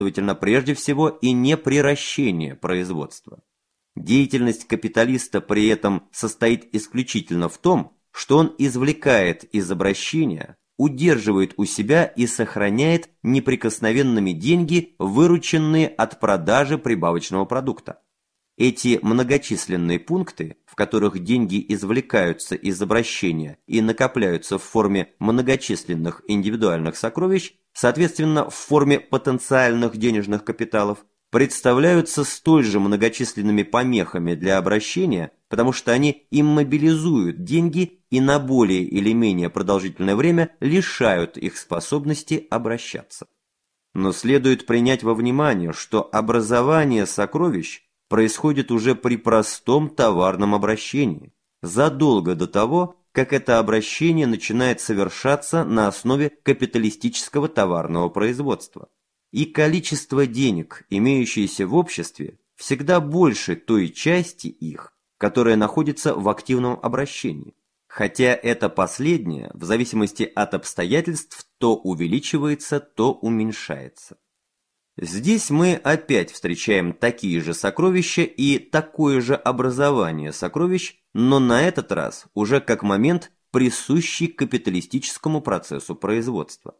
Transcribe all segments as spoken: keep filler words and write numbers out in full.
следовательно, прежде всего и не приращение производства. Деятельность капиталиста при этом состоит исключительно в том, что он извлекает из обращения, удерживает у себя и сохраняет неприкосновенными деньги, вырученные от продажи прибавочного продукта. Эти многочисленные пункты, в которых деньги извлекаются из обращения и накопляются в форме многочисленных индивидуальных сокровищ, соответственно, в форме потенциальных денежных капиталов, представляются столь же многочисленными помехами для обращения, потому что они иммобилизуют деньги и на более или менее продолжительное время лишают их способности обращаться. Но следует принять во внимание, что образование сокровищ происходит уже при простом товарном обращении, задолго до того, как это обращение начинает совершаться на основе капиталистического товарного производства. И количество денег, имеющиеся в обществе, всегда больше той части их, которая находится в активном обращении, хотя это последнее, в зависимости от обстоятельств, то увеличивается, то уменьшается. Здесь мы опять встречаем такие же сокровища и такое же образование сокровищ, но на этот раз уже как момент, присущий капиталистическому процессу производства.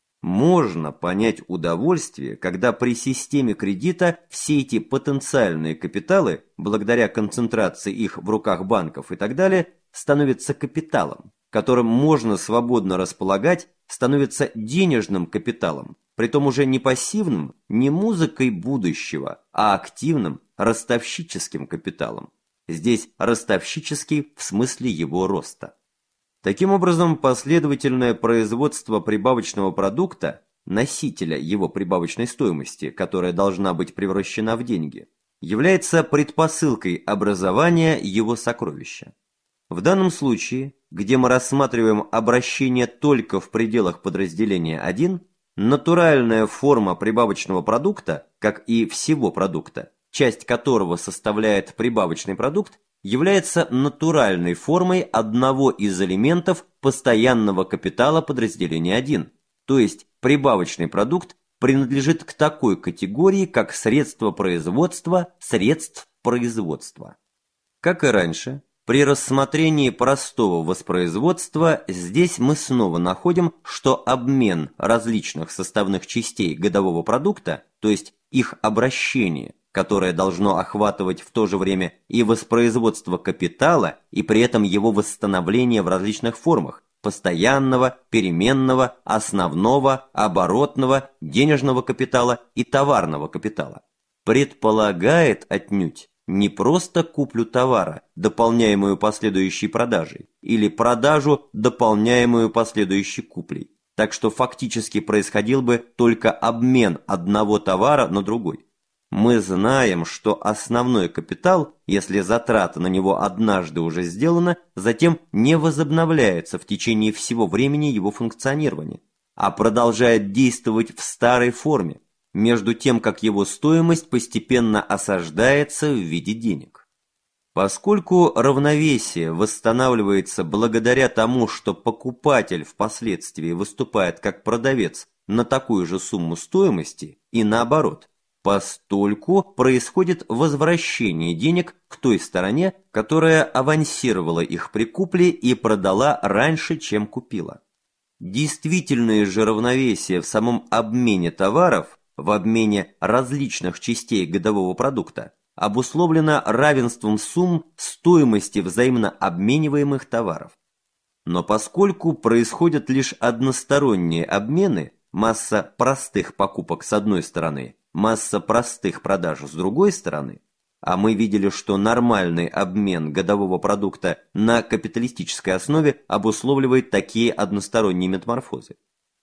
Можно понять удовольствие, когда при системе кредита все эти потенциальные капиталы, благодаря концентрации их в руках банков и так далее, становятся капиталом, которым можно свободно располагать, становятся денежным капиталом, притом уже не пассивным, не музыкой будущего, а активным, ростовщическим капиталом. Здесь ростовщический в смысле его роста. Таким образом, последовательное производство прибавочного продукта, носителя его прибавочной стоимости, которая должна быть превращена в деньги, является предпосылкой образования его сокровища. В данном случае, где мы рассматриваем обращение только в пределах подразделения один, натуральная форма прибавочного продукта, как и всего продукта, часть которого составляет прибавочный продукт, является натуральной формой одного из элементов постоянного капитала подразделения один, то есть прибавочный продукт принадлежит к такой категории, как средства производства средств производства. Как и раньше, при рассмотрении простого воспроизводства здесь мы снова находим, что обмен различных составных частей годового продукта, то есть их обращение, которое должно охватывать в то же время и воспроизводство капитала, и при этом его восстановление в различных формах – постоянного, переменного, основного, оборотного, денежного капитала и товарного капитала. Предполагает отнюдь не просто куплю товара, дополняемую последующей продажей, или продажу, дополняемую последующей куплей, так что фактически происходил бы только обмен одного товара на другой. Мы знаем, что основной капитал, если затрата на него однажды уже сделана, затем не возобновляется в течение всего времени его функционирования, а продолжает действовать в старой форме, между тем, как его стоимость постепенно осаждается в виде денег. Поскольку равновесие восстанавливается благодаря тому, что покупатель впоследствии выступает как продавец на такую же сумму стоимости и наоборот, постольку происходит возвращение денег к той стороне, которая авансировала их при купле и продала раньше, чем купила. Действительное же равновесие в самом обмене товаров, в обмене различных частей годового продукта, обусловлено равенством сумм стоимости взаимно обмениваемых товаров. Но поскольку происходят лишь односторонние обмены, масса простых покупок с одной стороны, масса простых продаж с другой стороны, а мы видели, что нормальный обмен годового продукта на капиталистической основе обусловливает такие односторонние метаморфозы.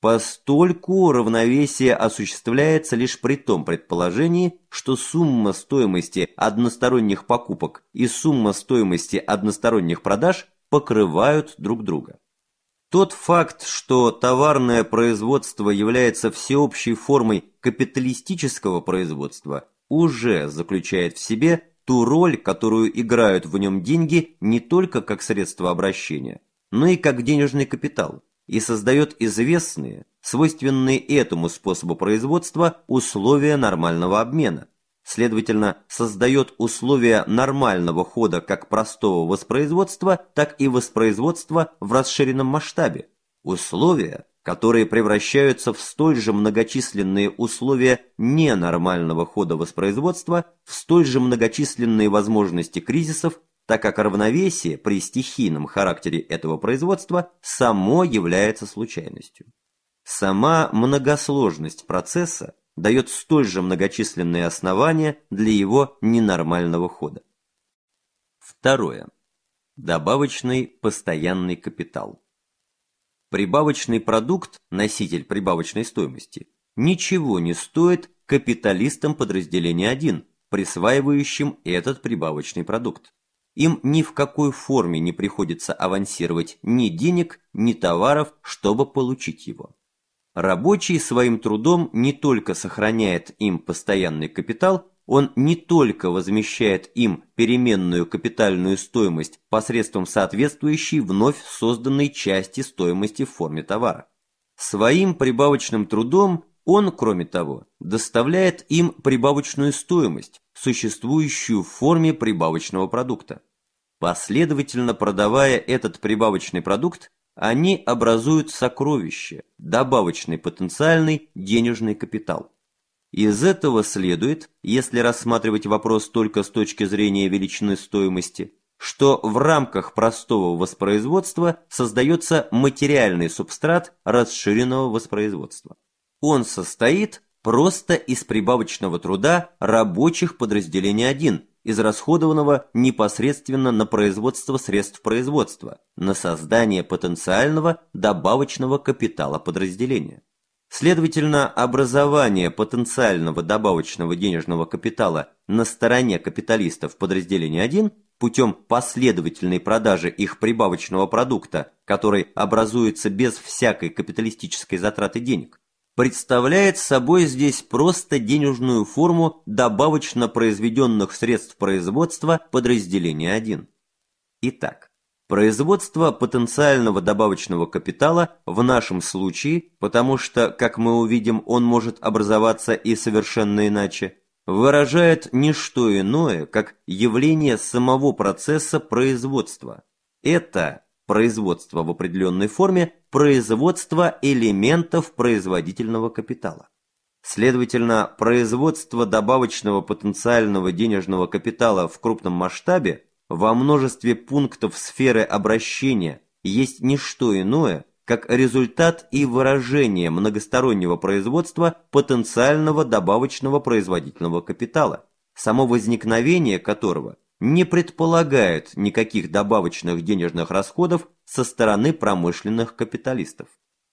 Постольку равновесие осуществляется лишь при том предположении, что сумма стоимости односторонних покупок и сумма стоимости односторонних продаж покрывают друг друга. Тот факт, что товарное производство является всеобщей формой капиталистического производства, уже заключает в себе ту роль, которую играют в нем деньги не только как средство обращения, но и как денежный капитал, и создает известные, свойственные этому способу производства условия нормального обмена. Следовательно, создает условия нормального хода как простого воспроизводства, так и воспроизводства в расширенном масштабе. Условия, которые превращаются в столь же многочисленные условия ненормального хода воспроизводства, в столь же многочисленные возможности кризисов, так как равновесие при стихийном характере этого производства само является случайностью. Сама многосложность процесса дает столь же многочисленные основания для его ненормального хода. Второе. Добавочный постоянный капитал. Прибавочный продукт, носитель прибавочной стоимости, ничего не стоит капиталистам подразделения один, присваивающим этот прибавочный продукт. Им ни в какой форме не приходится авансировать ни денег, ни товаров, чтобы получить его. Рабочий своим трудом не только сохраняет им постоянный капитал, он не только возмещает им переменную капитальную стоимость посредством соответствующей вновь созданной части стоимости в форме товара. Своим прибавочным трудом он, кроме того, доставляет им прибавочную стоимость, существующую в форме прибавочного продукта. Последовательно продавая этот прибавочный продукт, они образуют сокровище, добавочный потенциальный денежный капитал. Из этого следует, если рассматривать вопрос только с точки зрения величины стоимости, что в рамках простого воспроизводства создается материальный субстрат расширенного воспроизводства. Он состоит просто из прибавочного труда рабочих подразделения один, израсходованного непосредственно на производство средств производства, на создание потенциального добавочного капитала подразделения. Следовательно, образование потенциального добавочного денежного капитала на стороне капиталистов подразделения один путем последовательной продажи их прибавочного продукта, который образуется без всякой капиталистической затраты денег, представляет собой здесь просто денежную форму добавочно произведенных средств производства подразделения один. Итак, производство потенциального добавочного капитала в нашем случае, потому что, как мы увидим, он может образоваться и совершенно иначе, выражает не что иное, как явление самого процесса производства. Это производство в определенной форме, производство элементов производительного капитала. Следовательно, производство добавочного потенциального денежного капитала в крупном масштабе во множестве пунктов сферы обращения есть не что иное, как результат и выражение многостороннего производства потенциального добавочного производительного капитала, само возникновение которого не предполагает никаких добавочных денежных расходов со стороны промышленных капиталистов.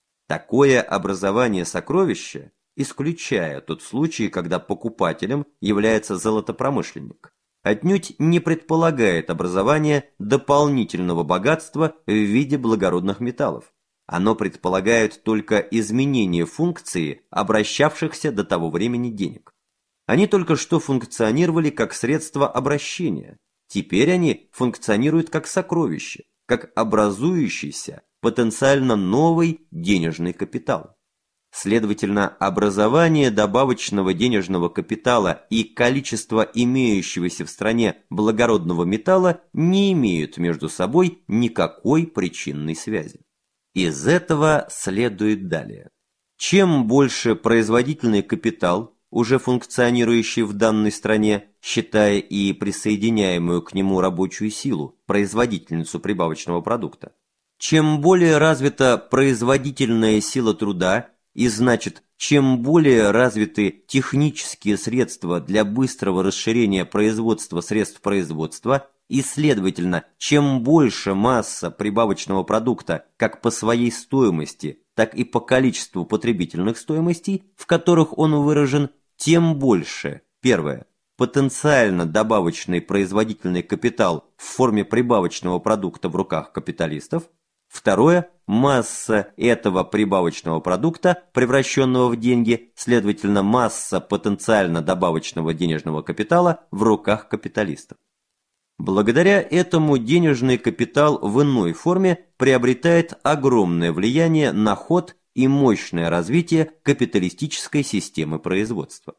Такое образование сокровища, исключая тот случай, когда покупателем является золотопромышленник, отнюдь не предполагает образование дополнительного богатства в виде благородных металлов. Оно предполагает только изменение функции обращавшихся до того времени денег. Они только что функционировали как средство обращения. Теперь они функционируют как сокровище, как образующийся потенциально новый денежный капитал. Следовательно, образование добавочного денежного капитала и количество имеющегося в стране благородного металла не имеют между собой никакой причинной связи. Из этого следует далее. Чем больше производительный капитал, уже функционирующий в данной стране, считая и присоединяемую к нему рабочую силу, производительницу прибавочного продукта, чем более развита производительная сила труда, и значит, чем более развиты технические средства для быстрого расширения производства средств производства, и, следовательно, чем больше масса прибавочного продукта как по своей стоимости, так и по количеству потребительных стоимостей, в которых он выражен, тем больше, первое, потенциально добавочный производительный капитал в форме прибавочного продукта в руках капиталистов, второе, масса этого прибавочного продукта, превращенного в деньги, следовательно, масса потенциально добавочного денежного капитала в руках капиталистов. Благодаря этому денежный капитал в иной форме приобретает огромное влияние на ход и мощное развитие капиталистической системы производства.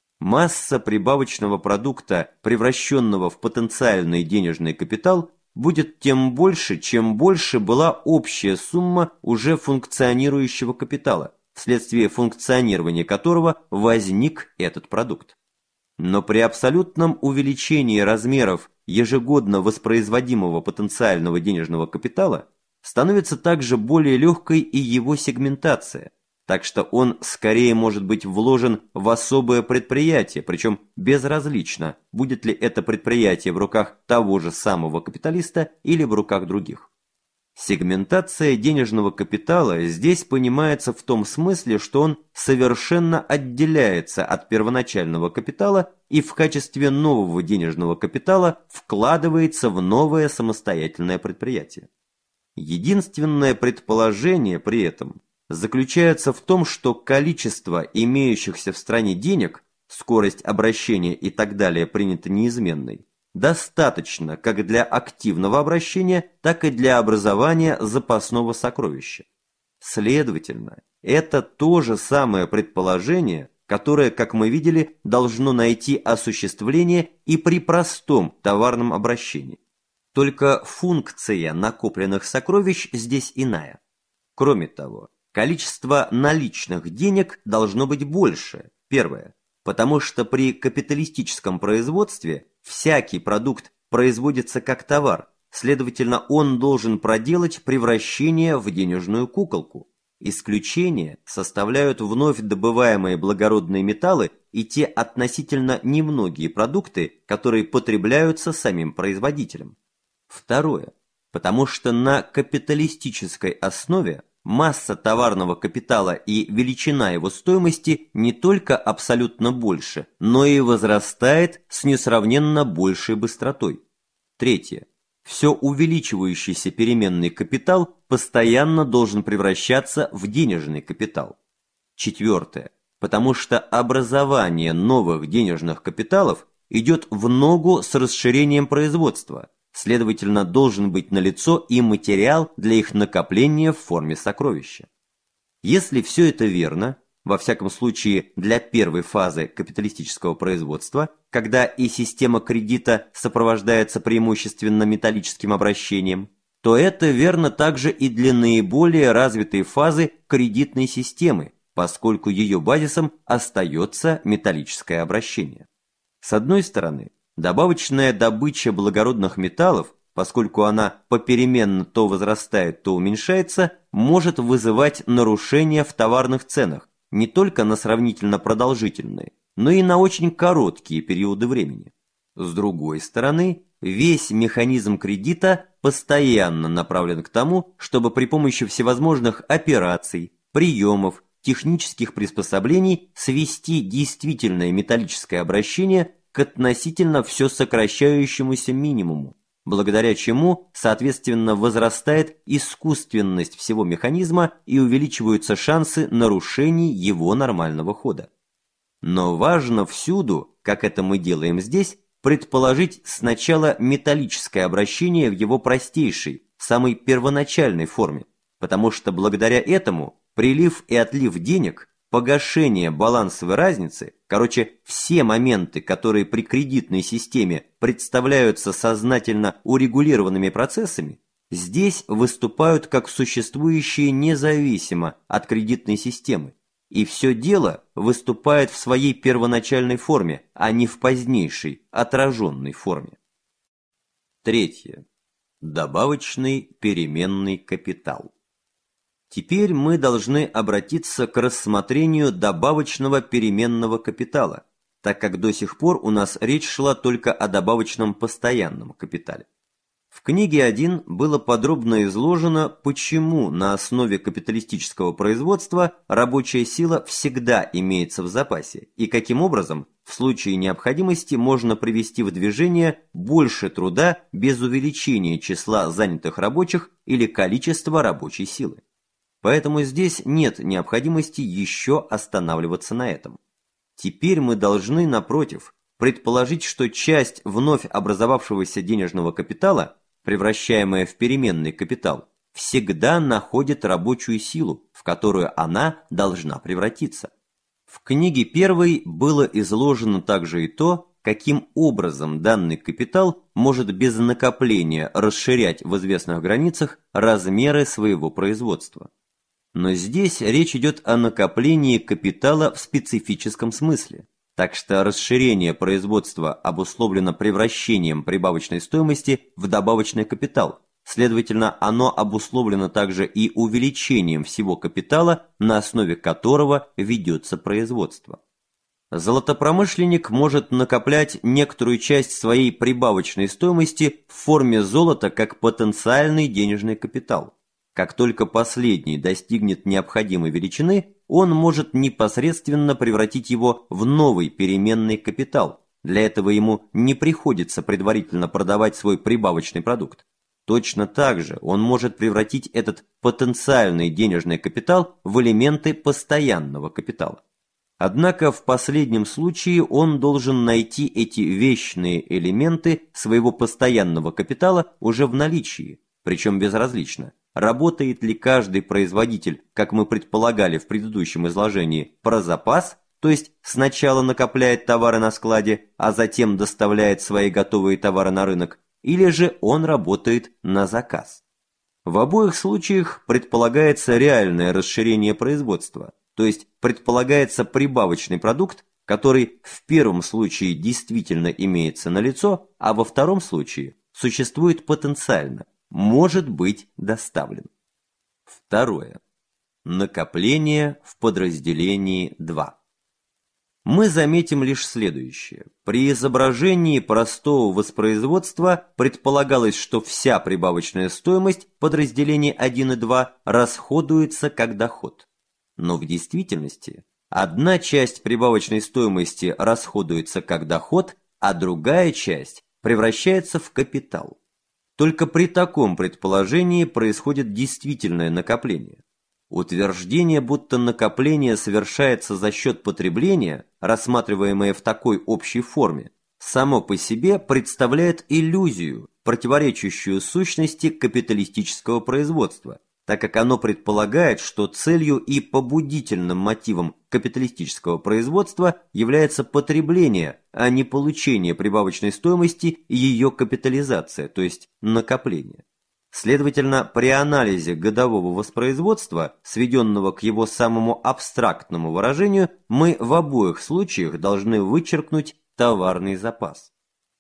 Масса прибавочного продукта, превращенного в потенциальный денежный капитал, будет тем больше, чем больше была общая сумма уже функционирующего капитала, вследствие функционирования которого возник этот продукт. Но при абсолютном увеличении размеров ежегодно воспроизводимого потенциального денежного капитала становится также более легкой и его сегментация, так что он скорее может быть вложен в особое предприятие, причем безразлично, будет ли это предприятие в руках того же самого капиталиста или в руках других. Сегментация денежного капитала здесь понимается в том смысле, что он совершенно отделяется от первоначального капитала и в качестве нового денежного капитала вкладывается в новое самостоятельное предприятие. Единственное предположение при этом заключается в том, что количество имеющихся в стране денег, скорость обращения и так далее принято неизменной, достаточно как для активного обращения, так и для образования запасного сокровища. Следовательно, это то же самое предположение, которое, как мы видели, должно найти осуществление и при простом товарном обращении. Только функция накопленных сокровищ здесь иная. Кроме того, количество наличных денег должно быть больше, первое, потому что при капиталистическом производстве всякий продукт производится как товар, следовательно, он должен проделать превращение в денежную куколку. Исключение составляют вновь добываемые благородные металлы и те относительно немногие продукты, которые потребляются самим производителем. Второе, потому что на капиталистической основе масса товарного капитала и величина его стоимости не только абсолютно больше, но и возрастает с несравненно большей быстротой. Третье. Все увеличивающийся переменный капитал постоянно должен превращаться в денежный капитал. Четвертое. Потому что образование новых денежных капиталов идет в ногу с расширением производства. Следовательно, должен быть налицо и материал для их накопления в форме сокровища. Если все это верно, во всяком случае для первой фазы капиталистического производства, когда и система кредита сопровождается преимущественно металлическим обращением, то это верно также и для наиболее развитой фазы кредитной системы, поскольку ее базисом остается металлическое обращение. С одной стороны, добавочная добыча благородных металлов, поскольку она попеременно то возрастает, то уменьшается, может вызывать нарушения в товарных ценах не только на сравнительно продолжительные, но и на очень короткие периоды времени. С другой стороны, весь механизм кредита постоянно направлен к тому, чтобы при помощи всевозможных операций, приемов, технических приспособлений свести действительное металлическое обращение к относительно все сокращающемуся минимуму, благодаря чему, соответственно, возрастает искусственность всего механизма и увеличиваются шансы нарушений его нормального хода. Но важно всюду, как это мы делаем здесь, предположить сначала металлическое обращение в его простейшей, самой первоначальной форме, потому что благодаря этому прилив и отлив денег, погашение балансовой разницы, короче, все моменты, которые при кредитной системе представляются сознательно урегулированными процессами, здесь выступают как существующие независимо от кредитной системы, и все дело выступает в своей первоначальной форме, а не в позднейшей, отраженной форме. Третье. Добавочный переменный капитал. Теперь мы должны обратиться к рассмотрению добавочного переменного капитала, так как до сих пор у нас речь шла только о добавочном постоянном капитале. В книге один было подробно изложено, почему на основе капиталистического производства рабочая сила всегда имеется в запасе и каким образом в случае необходимости можно привести в движение больше труда без увеличения числа занятых рабочих или количества рабочей силы. Поэтому здесь нет необходимости еще останавливаться на этом. Теперь мы должны, напротив, предположить, что часть вновь образовавшегося денежного капитала, превращаемая в переменный капитал, всегда находит рабочую силу, в которую она должна превратиться. В книге первой было изложено также и то, каким образом данный капитал может без накопления расширять в известных границах размеры своего производства. Но здесь речь идет о накоплении капитала в специфическом смысле, так что расширение производства обусловлено превращением прибавочной стоимости в добавочный капитал, следовательно, оно обусловлено также и увеличением всего капитала, на основе которого ведется производство. Золотопромышленник может накоплять некоторую часть своей прибавочной стоимости в форме золота как потенциальный денежный капитал. Как только последний достигнет необходимой величины, он может непосредственно превратить его в новый переменный капитал. Для этого ему не приходится предварительно продавать свой прибавочный продукт. Точно так же он может превратить этот потенциальный денежный капитал в элементы постоянного капитала. Однако в последнем случае он должен найти эти вечные элементы своего постоянного капитала уже в наличии, причем безразлично, работает ли каждый производитель, как мы предполагали в предыдущем изложении, про запас, то есть сначала накопляет товары на складе, а затем доставляет свои готовые товары на рынок, или же он работает на заказ. В обоих случаях предполагается реальное расширение производства, то есть предполагается прибавочный продукт, который в первом случае действительно имеется налицо, а во втором случае существует потенциально, может быть доставлен. Второе. Накопление в подразделении два. Мы заметим лишь следующее. При изображении простого воспроизводства предполагалось, что вся прибавочная стоимость подразделений один и два расходуется как доход. Но в действительности одна часть прибавочной стоимости расходуется как доход, а другая часть превращается в капитал. Только при таком предположении происходит действительное накопление. Утверждение, будто накопление совершается за счет потребления, рассматриваемое в такой общей форме, само по себе представляет иллюзию, противоречащую сущности капиталистического производства, так как оно предполагает, что целью и побудительным мотивом капиталистического производства является потребление, а не получение прибавочной стоимости и ее капитализация, то есть накопление. Следовательно, при анализе годового воспроизводства, сведенного к его самому абстрактному выражению, мы в обоих случаях должны вычеркнуть товарный запас.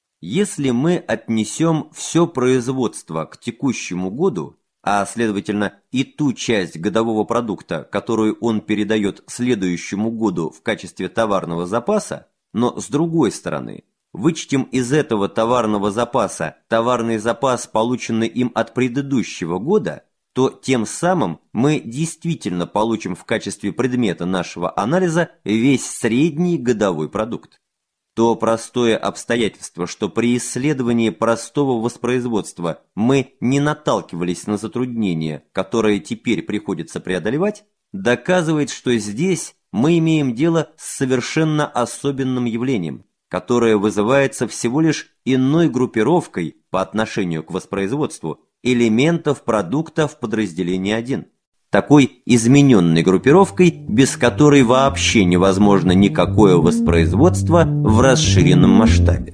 Если мы отнесем все производство к текущему году, а следовательно и ту часть годового продукта, которую он передает следующему году в качестве товарного запаса, но с другой стороны, вычтем из этого товарного запаса товарный запас, полученный им от предыдущего года, то тем самым мы действительно получим в качестве предмета нашего анализа весь средний годовой продукт. То простое обстоятельство, что при исследовании простого воспроизводства мы не наталкивались на затруднения, которые теперь приходится преодолевать, доказывает, что здесь мы имеем дело с совершенно особенным явлением, которое вызывается всего лишь иной группировкой по отношению к воспроизводству элементов продукта в подразделении один. Такой измененной группировкой, без которой вообще невозможно никакое воспроизводство в расширенном масштабе.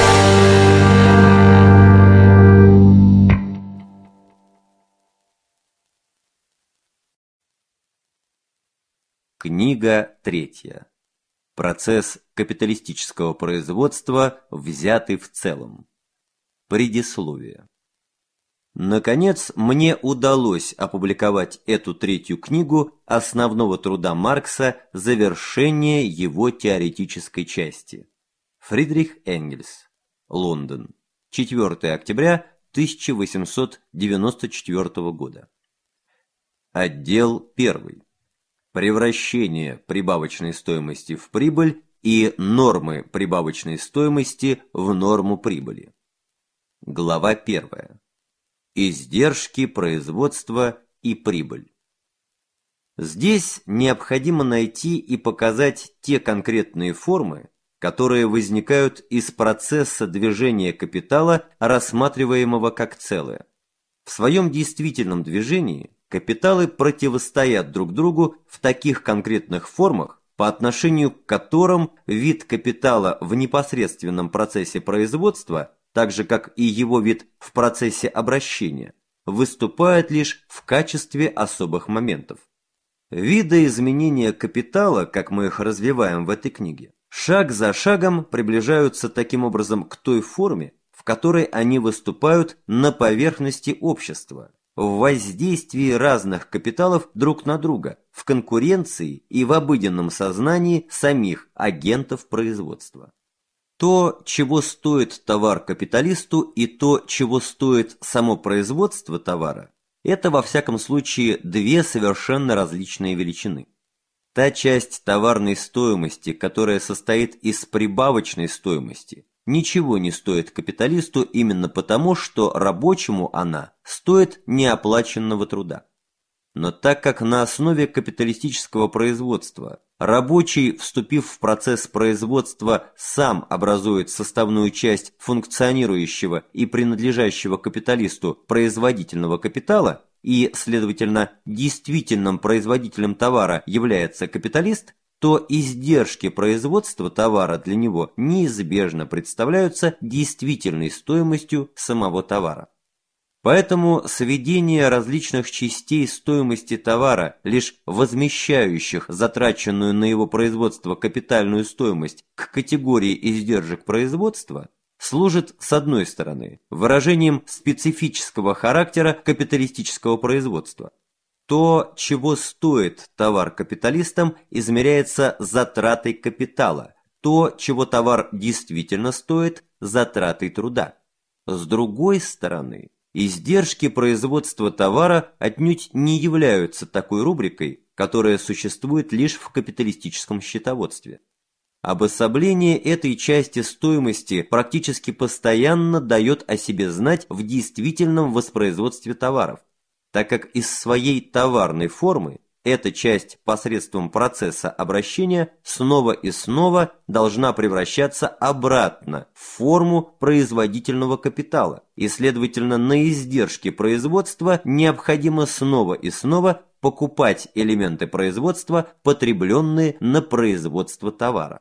Книга третья. Процесс капиталистического производства, взятый в целом. Предисловие. Наконец, мне удалось опубликовать эту третью книгу основного труда Маркса «Завершение его теоретической части». Фридрих Энгельс. Лондон. четвёртое октября тысяча восемьсот девяносто четвёртого года. Отдел первый. Превращение прибавочной стоимости в прибыль и нормы прибавочной стоимости в норму прибыли. Глава первая. Издержки производства и прибыль. Здесь необходимо найти и показать те конкретные формы, которые возникают из процесса движения капитала, рассматриваемого как целое. В своем действительном движении капиталы противостоят друг другу в таких конкретных формах, по отношению к которым вид капитала в непосредственном процессе производства, так же как и его вид в процессе обращения, выступает лишь в качестве особых моментов. Видоизменения капитала, как мы их развиваем в этой книге, шаг за шагом приближаются таким образом к той форме, в которой они выступают на поверхности общества, в воздействии разных капиталов друг на друга, в конкуренции и в обыденном сознании самих агентов производства. То, чего стоит товар капиталисту, и то, чего стоит само производство товара, это во всяком случае две совершенно различные величины. Та часть товарной стоимости, которая состоит из прибавочной стоимости, ничего не стоит капиталисту именно потому, что рабочему она стоит неоплаченного труда. Но так как на основе капиталистического производства рабочий, вступив в процесс производства, сам образует составную часть функционирующего и принадлежащего капиталисту производительного капитала, и, следовательно, действительным производителем товара является капиталист, то издержки производства товара для него неизбежно представляются действительной стоимостью самого товара. Поэтому сведение различных частей стоимости товара, лишь возмещающих затраченную на его производство капитальную стоимость, к категории издержек производства, служит, с одной стороны, выражением специфического характера капиталистического производства. То, чего стоит товар капиталистам, измеряется затратой капитала, то, чего товар действительно стоит, затратой труда. С другой стороны, издержки производства товара отнюдь не являются такой рубрикой, которая существует лишь в капиталистическом счетоводстве. Обособление этой части стоимости практически постоянно дает о себе знать в действительном воспроизводстве товаров, так как из своей товарной формы эта часть посредством процесса обращения снова и снова должна превращаться обратно в форму производительного капитала, и, следовательно, на издержки производства необходимо снова и снова покупать элементы производства, потребленные на производство товара.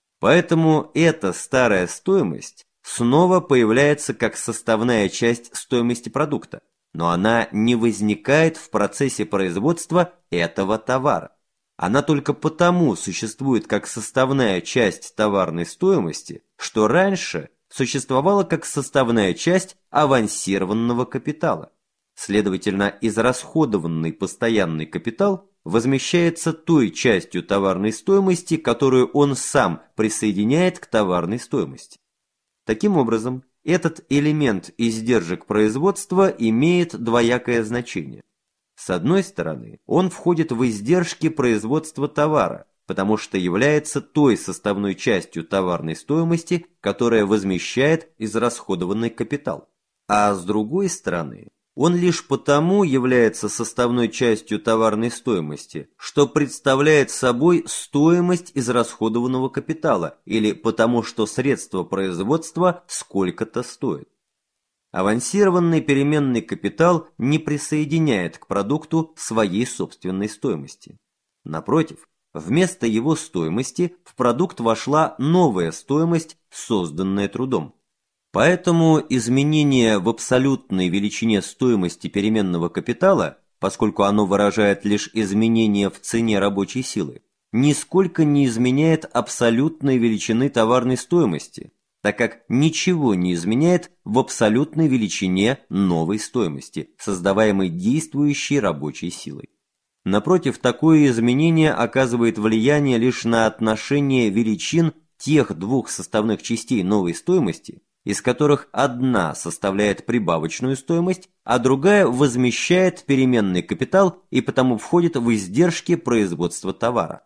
Поэтому эта старая стоимость снова появляется как составная часть стоимости продукта, но она не возникает в процессе производства этого товара. Она только потому существует как составная часть товарной стоимости, что раньше существовала как составная часть авансированного капитала. Следовательно, израсходованный постоянный капитал возмещается той частью товарной стоимости, которую он сам присоединяет к товарной стоимости. Таким образом, этот элемент издержек производства имеет двоякое значение. С одной стороны, он входит в издержки производства товара, потому что является той составной частью товарной стоимости, которая возмещает израсходованный капитал. А с другой стороны, он лишь потому является составной частью товарной стоимости, что представляет собой стоимость израсходованного капитала, или потому что средство производства сколько-то стоит. Авансированный переменный капитал не присоединяет к продукту своей собственной стоимости. Напротив, вместо его стоимости в продукт вошла новая стоимость, созданная трудом. Поэтому изменение в абсолютной величине стоимости переменного капитала, поскольку оно выражает лишь изменение в цене рабочей силы, нисколько не изменяет абсолютной величины товарной стоимости, так как ничего не изменяет в абсолютной величине новой стоимости, создаваемой действующей рабочей силой. Напротив, такое изменение оказывает влияние лишь на отношение величин тех двух составных частей новой стоимости, из которых одна составляет прибавочную стоимость, а другая возмещает переменный капитал и потому входит в издержки производства товара.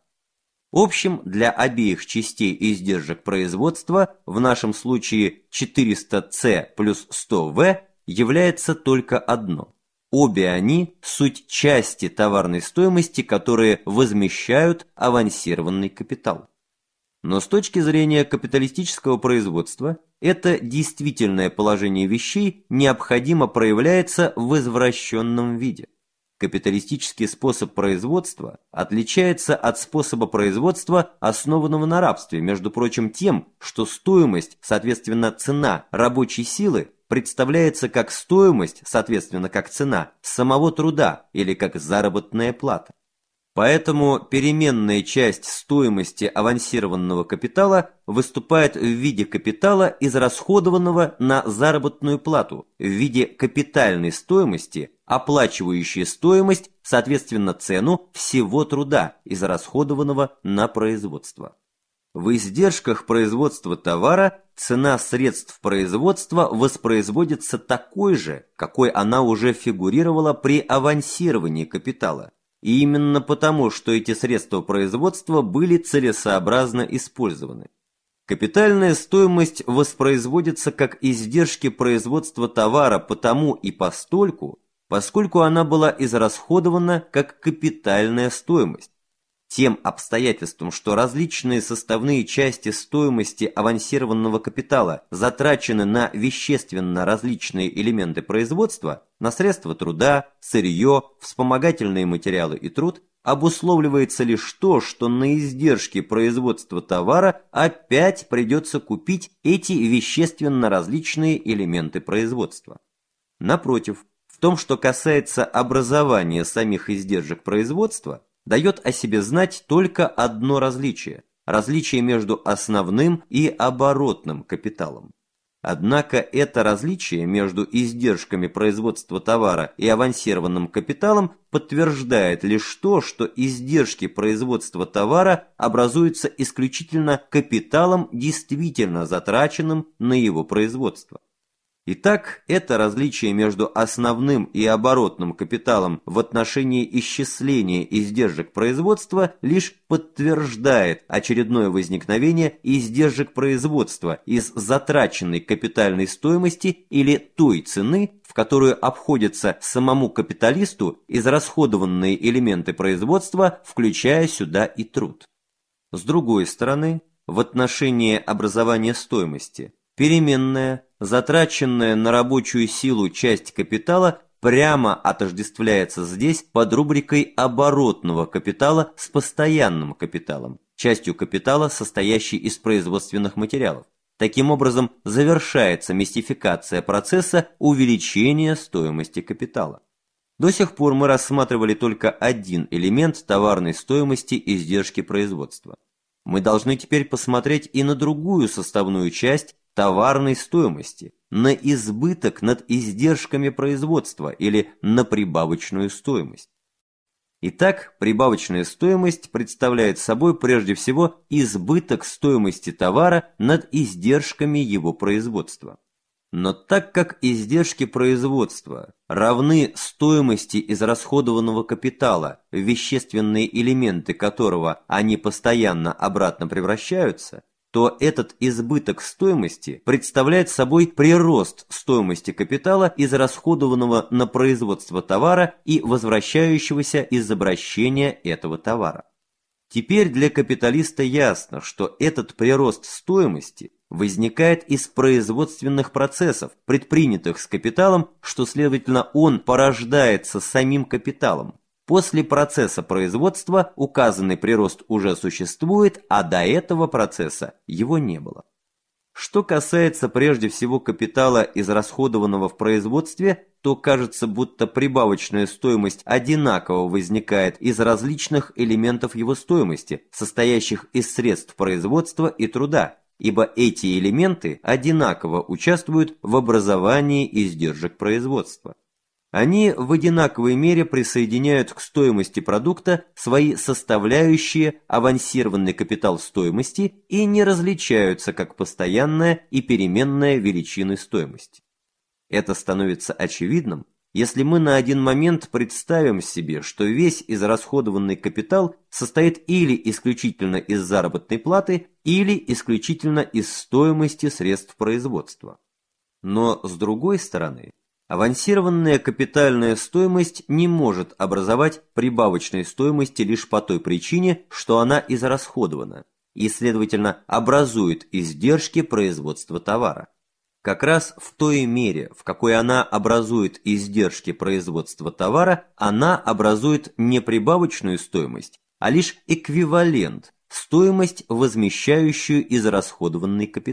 Общим для обеих частей издержек производства, в нашем случае четыреста С плюс сто В, является только одно. Обе они – суть части товарной стоимости, которые возмещают авансированный капитал. Но с точки зрения капиталистического производства, это действительное положение вещей необходимо проявляется в извращенном виде. Капиталистический способ производства отличается от способа производства, основанного на рабстве, между прочим, тем, что стоимость, соответственно цена рабочей силы, представляется как стоимость, соответственно как цена самого труда или как заработная плата. Поэтому переменная часть стоимости авансированного капитала выступает в виде капитала, израсходованного на заработную плату, в виде капитальной стоимости, оплачивающей стоимость, соответственно цену всего труда, израсходованного на производство. В издержках производства товара цена средств производства воспроизводится такой же, какой она уже фигурировала при авансировании капитала. И именно потому, что эти средства производства были целесообразно использованы. Капитальная стоимость воспроизводится как издержки производства товара потому и постольку, поскольку она была израсходована как капитальная стоимость. Тем обстоятельством, что различные составные части стоимости авансированного капитала затрачены на вещественно различные элементы производства, на средства труда, сырье, вспомогательные материалы и труд, обусловливается лишь то, что на издержки производства товара опять придется купить эти вещественно различные элементы производства. Напротив, в том, что касается образования самих издержек производства, дает о себе знать только одно различие – различие между основным и оборотным капиталом. Однако это различие между издержками производства товара и авансированным капиталом подтверждает лишь то, что издержки производства товара образуются исключительно капиталом, действительно затраченным на его производство. Итак, это различие между основным и оборотным капиталом в отношении исчисления издержек производства лишь подтверждает очередное возникновение издержек производства из затраченной капитальной стоимости или той цены, в которую обходятся самому капиталисту израсходованные элементы производства, включая сюда и труд. С другой стороны, в отношении образования стоимости, переменная, затраченная на рабочую силу часть капитала прямо отождествляется здесь под рубрикой оборотного капитала с постоянным капиталом, частью капитала, состоящей из производственных материалов. Таким образом, завершается мистификация процесса увеличения стоимости капитала. До сих пор мы рассматривали только один элемент товарной стоимости издержки производства. Мы должны теперь посмотреть и на другую составную часть товарной стоимости, на избыток над издержками производства или на прибавочную стоимость. Итак, прибавочная стоимость представляет собой прежде всего избыток стоимости товара над издержками его производства. Но так как издержки производства равны стоимости израсходованного капитала, в вещественные элементы которого они постоянно обратно превращаются, то этот избыток стоимости представляет собой прирост стоимости капитала, израсходованного на производство товара и возвращающегося из обращения этого товара. Теперь для капиталиста ясно, что этот прирост стоимости возникает из производственных процессов, предпринятых с капиталом, что, следовательно, он порождается самим капиталом. После процесса производства указанный прирост уже существует, а до этого процесса его не было. Что касается прежде всего капитала, израсходованного в производстве, то кажется, будто прибавочная стоимость одинаково возникает из различных элементов его стоимости, состоящих из средств производства и труда, ибо эти элементы одинаково участвуют в образовании издержек производства. Они в одинаковой мере присоединяют к стоимости продукта свои составляющие авансированный капитал стоимости и не различаются как постоянная и переменная величины стоимости. Это становится очевидным, если мы на один момент представим себе, что весь израсходованный капитал состоит или исключительно из заработной платы, или исключительно из стоимости средств производства. Но с другой стороны, авансированная капитальная стоимость не может образовать прибавочной стоимости лишь по той причине, что она израсходована. и, следовательно, образует издержки производства товара. Как раз в той мере, в какой она образует издержки производства товара, она образует не прибавочную стоимость, а лишь эквивалент, стоимость, возмещающую израсходованный капитал.